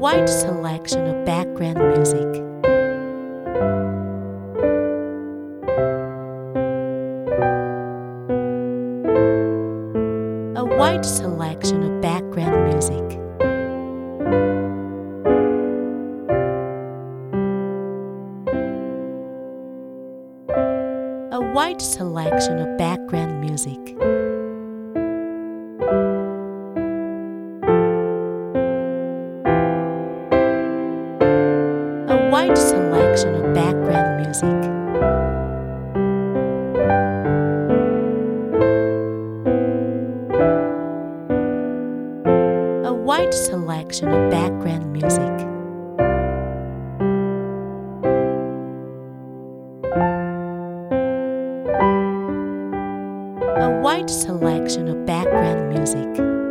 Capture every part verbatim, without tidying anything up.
wide selection of background music. A wide selection of background music. A wide selection of background music. A wide selection of background music. A wide selection of background music. A wide selection of background music.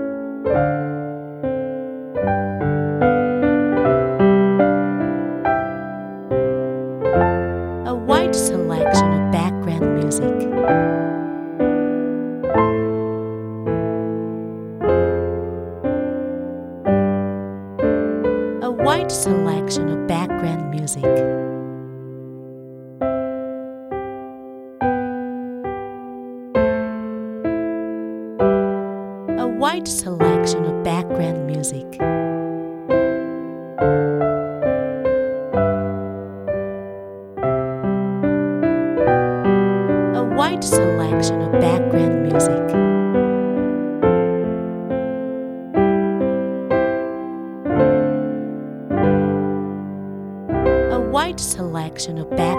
A wide selection of background music. A wide selection of background music. A wide selection of background music. A wide selection of background music. A wide selection of background